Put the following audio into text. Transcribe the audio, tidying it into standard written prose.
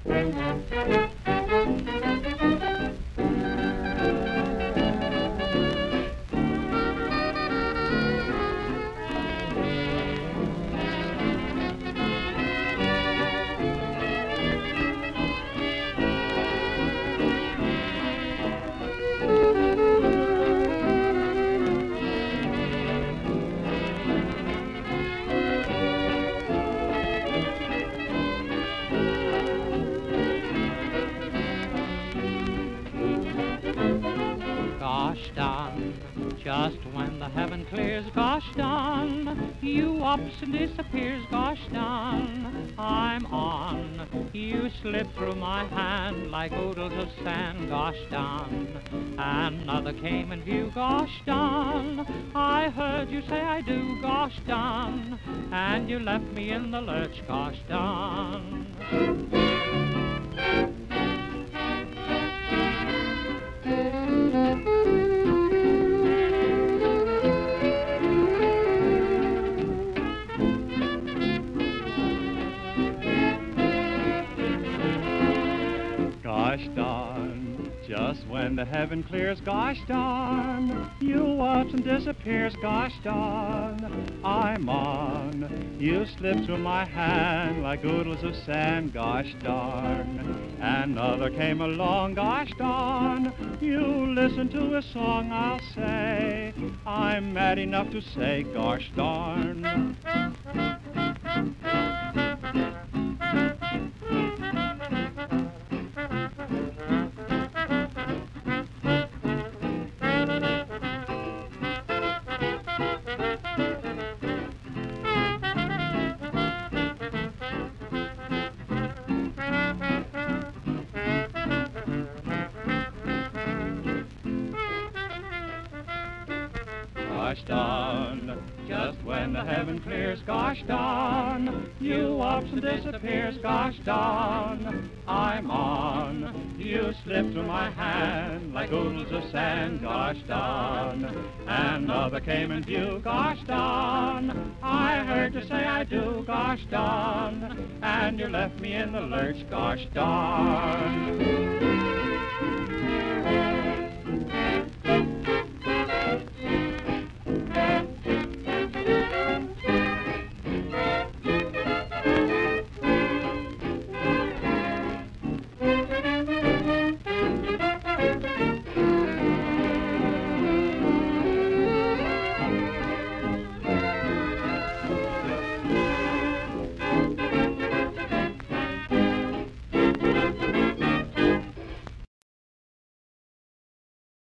Gosh darn, just when the heaven clears, gosh darn, you ups and disappears, gosh darn, I'm on. You slip through my hand like oodles of sand, gosh darn. Another came in view, gosh darn, I heard you say I do, gosh darn, and you left me in the lurch, gosh darn. Gosh darn, just when the heaven clears, gosh darn, you ups and disappears, gosh darn, I'm on. You slip through my hand like oodles of sand, gosh darn. Another came along, gosh darn, you listen to a song, I'll say, I'm mad enough to say, gosh darn. Gosh darn, just when the heaven clears, gosh darn, you ups and disappears, gosh darn, I'm on. You slip through my hand like oodles of sand, gosh darn. Another came in view, gosh darn, I heard you say I do, gosh darn, and you left me in the lurch, gosh darn.